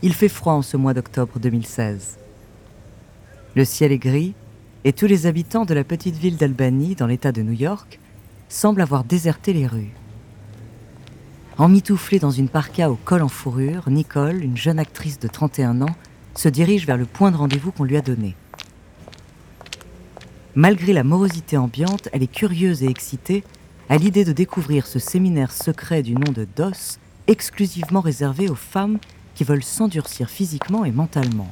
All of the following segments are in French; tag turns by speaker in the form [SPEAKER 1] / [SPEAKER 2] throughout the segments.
[SPEAKER 1] Il fait froid en ce mois d'octobre 2016. Le ciel est gris et tous les habitants de la petite ville d'Albany, dans l'État de New York, semblent avoir déserté les rues. Emmitouflée dans une parka au col en fourrure, Nicole, une jeune actrice de 31 ans, se dirige vers le point de rendez-vous qu'on lui a donné. Malgré la morosité ambiante, elle est curieuse et excitée à l'idée de découvrir ce séminaire secret du nom de DOS, exclusivement réservé aux femmes qui veulent s'endurcir physiquement et mentalement.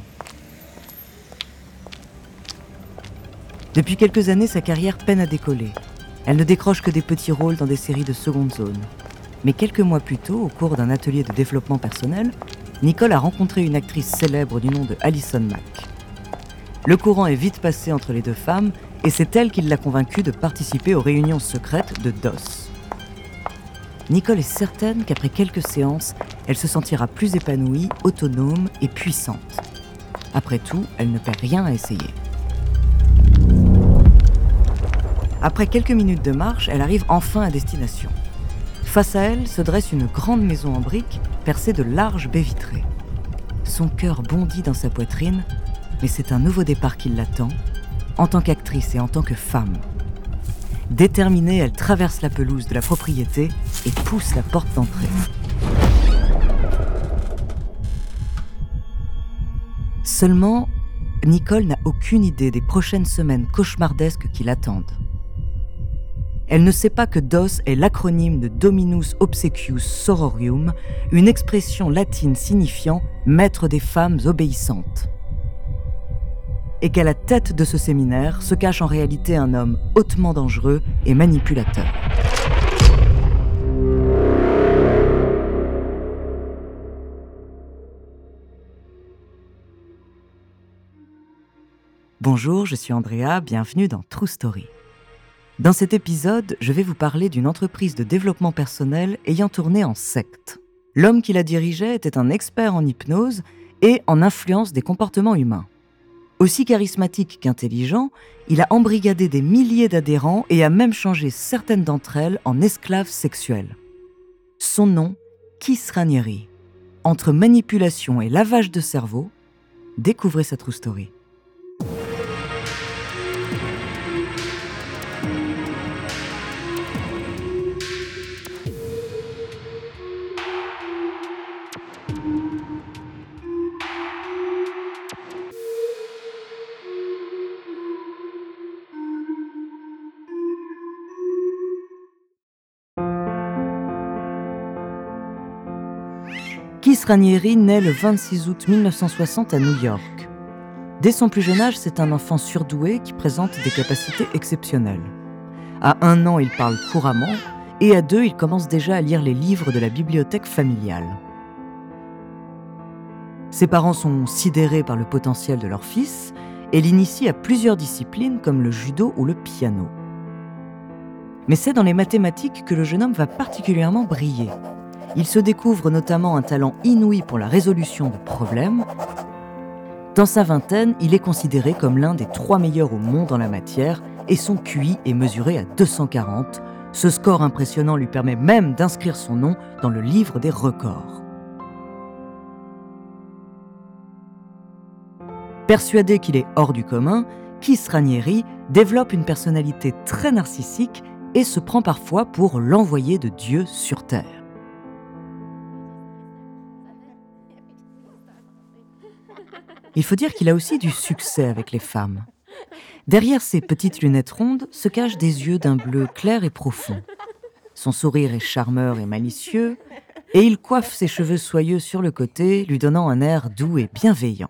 [SPEAKER 1] Depuis quelques années, sa carrière peine à décoller. Elle ne décroche que des petits rôles dans des séries de seconde zone. Mais quelques mois plus tôt, au cours d'un atelier de développement personnel, Nicole a rencontré une actrice célèbre du nom de Allison Mack. Le courant est vite passé entre les deux femmes et c'est elle qui l'a convaincue de participer aux réunions secrètes de DOS. Nicole est certaine qu'après quelques séances, elle se sentira plus épanouie, autonome et puissante. Après tout, elle ne perd rien à essayer. Après quelques minutes de marche, elle arrive enfin à destination. Face à elle se dresse une grande maison en briques percée de larges baies vitrées. Son cœur bondit dans sa poitrine, mais c'est un nouveau départ qui l'attend, en tant qu'actrice et en tant que femme. Déterminée, elle traverse la pelouse de la propriété et pousse la porte d'entrée. Seulement, Nicole n'a aucune idée des prochaines semaines cauchemardesques qui l'attendent. Elle ne sait pas que DOS est l'acronyme de Dominus Obsequius Sororium, une expression latine signifiant « maître des femmes obéissantes ». Et qu'à la tête de ce séminaire se cache en réalité un homme hautement dangereux et manipulateur. Bonjour, je suis Andrea, bienvenue dans True Story. Dans cet épisode, je vais vous parler d'une entreprise de développement personnel ayant tourné en secte. L'homme qui la dirigeait était un expert en hypnose et en influence des comportements humains. Aussi charismatique qu'intelligent, il a embrigadé des milliers d'adhérents et a même changé certaines d'entre elles en esclaves sexuels. Son nom, Keith Raniere. Entre manipulation et lavage de cerveau, découvrez sa true story. Keith Raniere naît le 26 août 1960 à New York. Dès son plus jeune âge, c'est un enfant surdoué qui présente des capacités exceptionnelles. À 1 an, il parle couramment et à 2, il commence déjà à lire les livres de la bibliothèque familiale. Ses parents sont sidérés par le potentiel de leur fils et l'initient à plusieurs disciplines comme le judo ou le piano. Mais c'est dans les mathématiques que le jeune homme va particulièrement briller. Il se découvre notamment un talent inouï pour la résolution de problèmes. Dans sa vingtaine, il est considéré comme l'un des 3 meilleurs au monde en la matière et son QI est mesuré à 240. Ce score impressionnant lui permet même d'inscrire son nom dans le livre des records. Persuadé qu'il est hors du commun, Keith Raniere développe une personnalité très narcissique et se prend parfois pour l'envoyé de Dieu sur Terre. Il faut dire qu'il a aussi du succès avec les femmes. Derrière ses petites lunettes rondes se cachent des yeux d'un bleu clair et profond. Son sourire est charmeur et malicieux, et il coiffe ses cheveux soyeux sur le côté, lui donnant un air doux et bienveillant.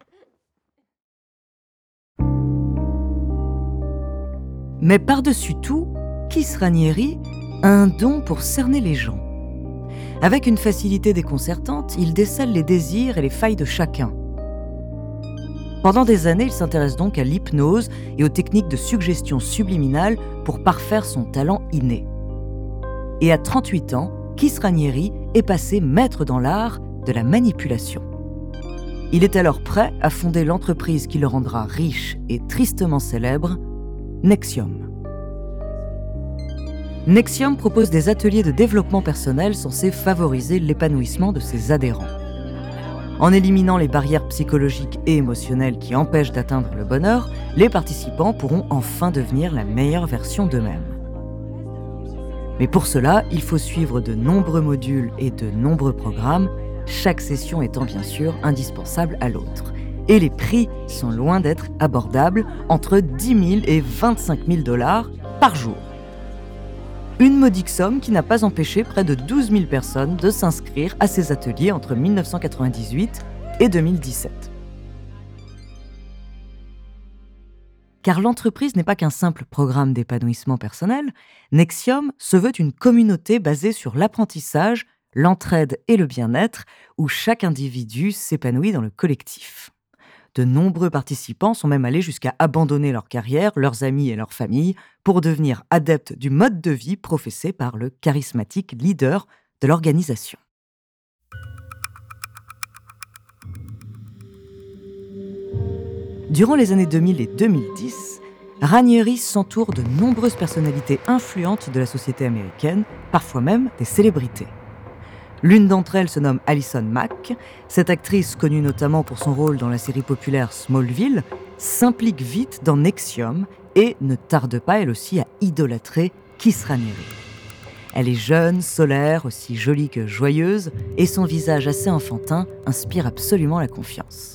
[SPEAKER 1] Mais par-dessus tout, Keith Raniere a un don pour cerner les gens. Avec une facilité déconcertante, il décèle les désirs et les failles de chacun. Pendant des années, il s'intéresse donc à l'hypnose et aux techniques de suggestion subliminale pour parfaire son talent inné. Et à 38 ans, Keith Raniere est passé maître dans l'art de la manipulation. Il est alors prêt à fonder l'entreprise qui le rendra riche et tristement célèbre, NXIVM. NXIVM propose des ateliers de développement personnel censés favoriser l'épanouissement de ses adhérents. En éliminant les barrières psychologiques et émotionnelles qui empêchent d'atteindre le bonheur, les participants pourront enfin devenir la meilleure version d'eux-mêmes. Mais pour cela, il faut suivre de nombreux modules et de nombreux programmes, chaque session étant bien sûr indispensable à l'autre. Et les prix sont loin d'être abordables, entre 10 000 et 25 000 $ par jour. Une modique somme qui n'a pas empêché près de 12 000 personnes de s'inscrire à ces ateliers entre 1998 et 2017. Car l'entreprise n'est pas qu'un simple programme d'épanouissement personnel, Nexium se veut une communauté basée sur l'apprentissage, l'entraide et le bien-être, où chaque individu s'épanouit dans le collectif. De nombreux participants sont même allés jusqu'à abandonner leur carrière, leurs amis et leurs familles pour devenir adeptes du mode de vie professé par le charismatique leader de l'organisation. Durant les années 2000 et 2010, Ranieri s'entoure de nombreuses personnalités influentes de la société américaine, parfois même des célébrités. L'une d'entre elles se nomme Allison Mack. Cette actrice, connue notamment pour son rôle dans la série populaire Smallville, s'implique vite dans Nexium et ne tarde pas elle aussi à idolâtrer Keith Raniere. Elle est jeune, solaire, aussi jolie que joyeuse, et son visage assez enfantin inspire absolument la confiance.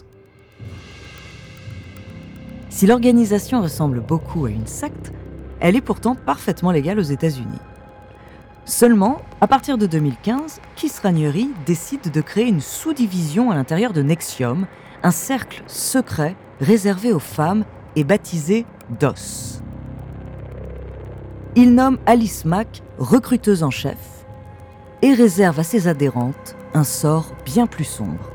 [SPEAKER 1] Si l'organisation ressemble beaucoup à une secte, elle est pourtant parfaitement légale aux États-Unis. Seulement, à partir de 2015, Keith Raniere décide de créer une sous-division à l'intérieur de Nexium, un cercle secret réservé aux femmes et baptisé DOS. Il nomme Alice Mack recruteuse en chef et réserve à ses adhérentes un sort bien plus sombre.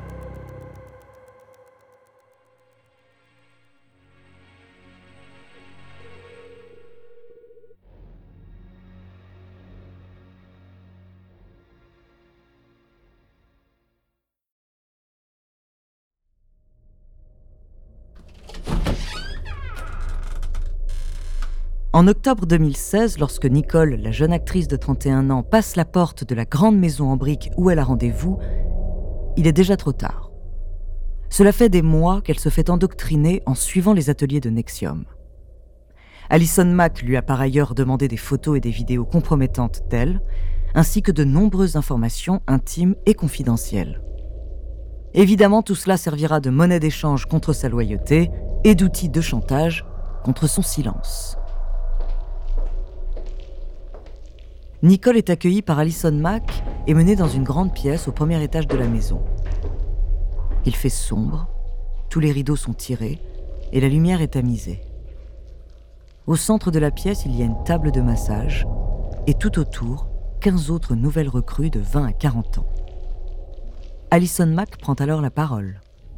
[SPEAKER 1] En octobre 2016, lorsque Nicole, la jeune actrice de 31 ans, passe la porte de la grande maison en briques où elle a rendez-vous, il est déjà trop tard. Cela fait des mois qu'elle se fait endoctriner en suivant les ateliers de Nexium. Allison Mack lui a par ailleurs demandé des photos et des vidéos compromettantes d'elle, ainsi que de nombreuses informations intimes et confidentielles. Évidemment, tout cela servira de monnaie d'échange contre sa loyauté et d'outil de chantage contre son silence. Nicole est accueillie par Allison Mack et menée dans une grande pièce au premier étage de la maison. Il fait sombre, tous les rideaux sont tirés et la lumière est tamisée. Au centre de la pièce, il y a une table de massage et tout autour, 15 autres nouvelles recrues de 20 à 40 ans. Allison Mack prend alors la parole.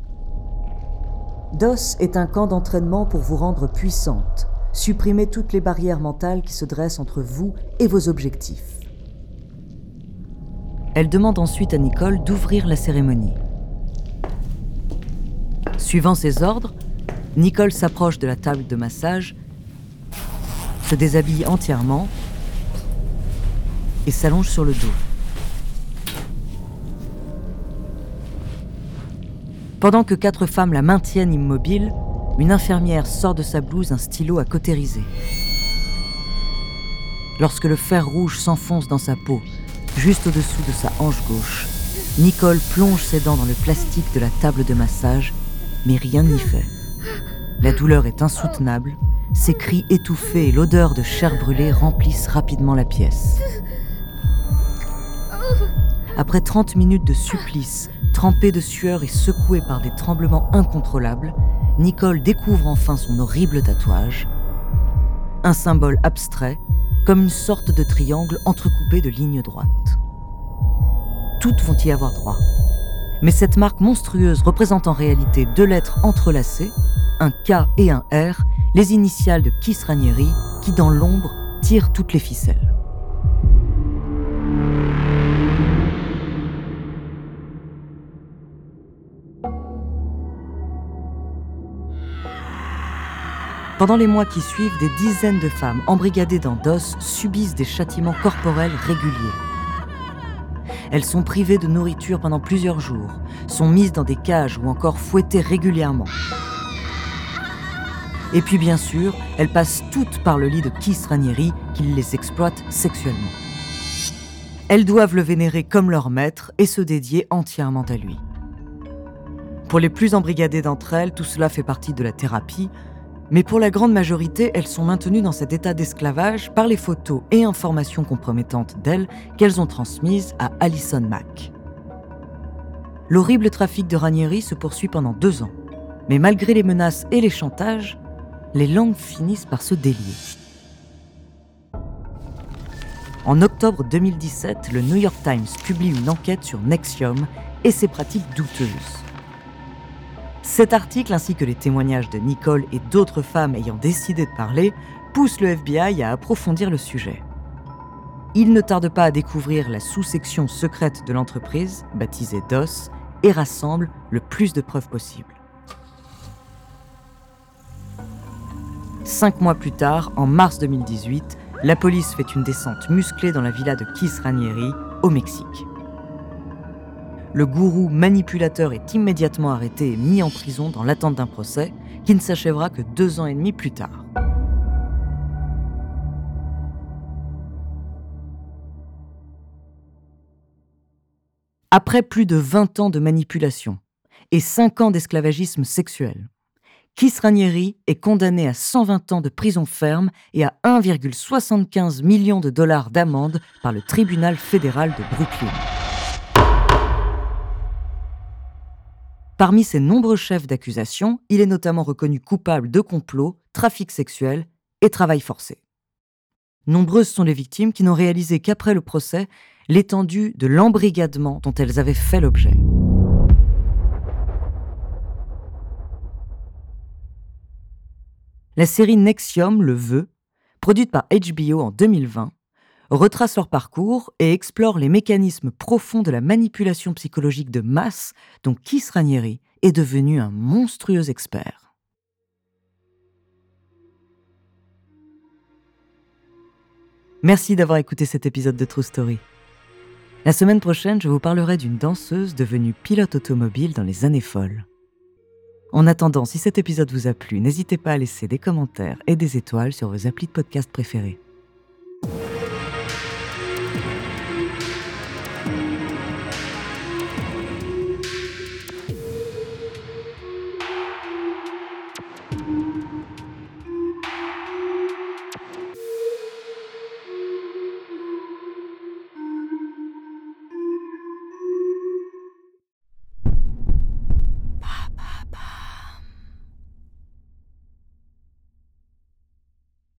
[SPEAKER 1] DOS est un camp d'entraînement pour vous rendre puissante. Supprimez toutes les barrières mentales qui se dressent entre vous et vos objectifs. Elle demande ensuite à Nicole d'ouvrir la cérémonie. Suivant ses ordres, Nicole s'approche de la table de massage, se déshabille entièrement et s'allonge sur le dos. Pendant que 4 femmes la maintiennent immobile, une infirmière sort de sa blouse un stylo à cautériser. Lorsque le fer rouge s'enfonce dans sa peau, juste au-dessous de sa hanche gauche, Nicole plonge ses dents dans le plastique de la table de massage, mais rien n'y fait. La douleur est insoutenable, ses cris étouffés et l'odeur de chair brûlée remplissent rapidement la pièce. Après 30 minutes de supplice, trempée de sueur et secouée par des tremblements incontrôlables, Nicole découvre enfin son horrible tatouage, un symbole abstrait, comme une sorte de triangle entrecoupé de lignes droites. Toutes vont y avoir droit. Mais cette marque monstrueuse représente en réalité 2 lettres entrelacées, un K et un R, les initiales de Keith Raniere, qui dans l'ombre tirent toutes les ficelles. Pendant les mois qui suivent, des dizaines de femmes embrigadées dans DOS subissent des châtiments corporels réguliers. Elles sont privées de nourriture pendant plusieurs jours, sont mises dans des cages ou encore fouettées régulièrement. Et puis bien sûr, elles passent toutes par le lit de Keith Raniere qui les exploite sexuellement. Elles doivent le vénérer comme leur maître et se dédier entièrement à lui. Pour les plus embrigadées d'entre elles, tout cela fait partie de la thérapie, mais pour la grande majorité, elles sont maintenues dans cet état d'esclavage par les photos et informations compromettantes d'elles qu'elles ont transmises à Alison Mack. L'horrible trafic de Raniere se poursuit pendant 2 ans, mais malgré les menaces et les chantages, les langues finissent par se délier. En octobre 2017, le New York Times publie une enquête sur NXIVM et ses pratiques douteuses. Cet article, ainsi que les témoignages de Nicole et d'autres femmes ayant décidé de parler, poussent le FBI à approfondir le sujet. Il ne tarde pas à découvrir la sous-section secrète de l'entreprise, baptisée DOS, et rassemble le plus de preuves possibles. 5 mois plus tard, en mars 2018, la police fait une descente musclée dans la villa de Keith Raniere, au Mexique. Le gourou manipulateur est immédiatement arrêté et mis en prison dans l'attente d'un procès qui ne s'achèvera que 2 ans et demi plus tard. Après plus de 20 ans de manipulation et 5 ans d'esclavagisme sexuel, Keith Raniere est condamné à 120 ans de prison ferme et à 1,75 million de dollars d'amende par le tribunal fédéral de Brooklyn. Parmi ses nombreux chefs d'accusation, il est notamment reconnu coupable de complot, trafic sexuel et travail forcé. Nombreuses sont les victimes qui n'ont réalisé qu'après le procès l'étendue de l'embrigadement dont elles avaient fait l'objet. La série NXIVM le veut, produite par HBO en 2020, retrace leur parcours et explore les mécanismes profonds de la manipulation psychologique de masse dont Keith Raniere est devenu un monstrueux expert. Merci d'avoir écouté cet épisode de True Story. La semaine prochaine, je vous parlerai d'une danseuse devenue pilote automobile dans les années folles. En attendant, si cet épisode vous a plu, n'hésitez pas à laisser des commentaires et des étoiles sur vos applis de podcast préférés.